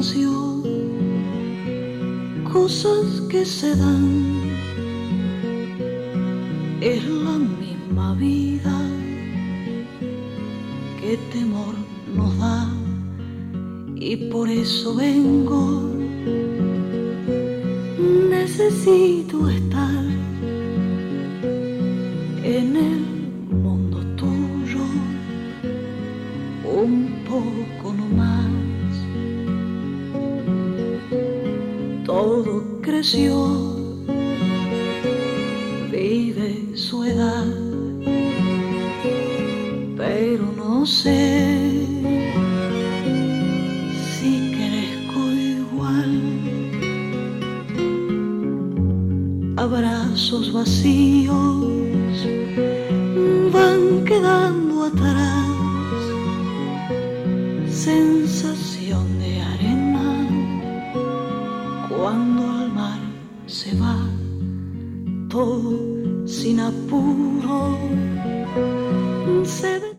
espacio, cosas que se dan. Es la misma vida que temor nos da, y por eso vengo. Necesito estar en el mundo tuyo un poco no más. Todo creció, vive su edad, pero no sé si crezco igual. Abrazos vacíos van quedando atrás, sensación de arena cuando al mar se va, todo sin apuro se